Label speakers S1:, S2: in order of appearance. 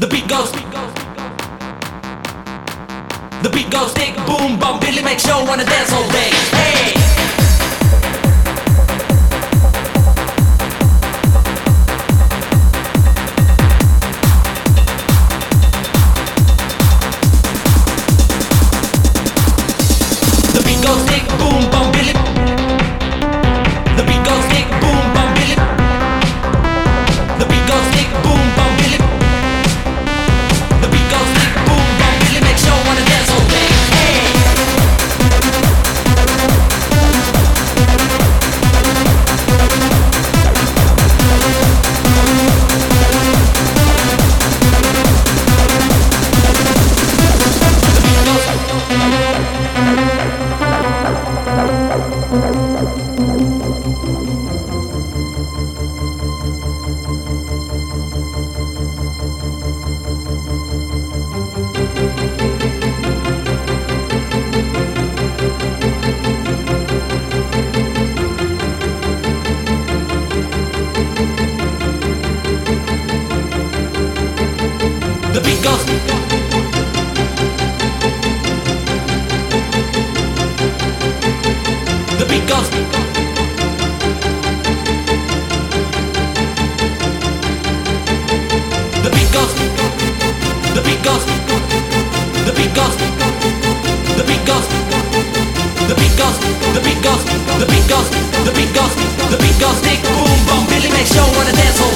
S1: The beat goes, the beat goes, tick, boom, bum, Billy makes show wanna dance all day. Hey! The beat goes, tick, boom, bum, Billy. The beat goes, tick, boom, bum, Billy. The beat goes, tick, boom, bum, Billy. The beat goes, tick, boom, bum, Billy makes show wanna dance all day. Hey! The beat goes. The beat goes. The beat goes. The beat goes. The beat goes. The beat goes. The beat goes. The beat goes. The beat goes. The beat goes. The beat goes. Tick, boom, bum, Billy makes show wanna dance all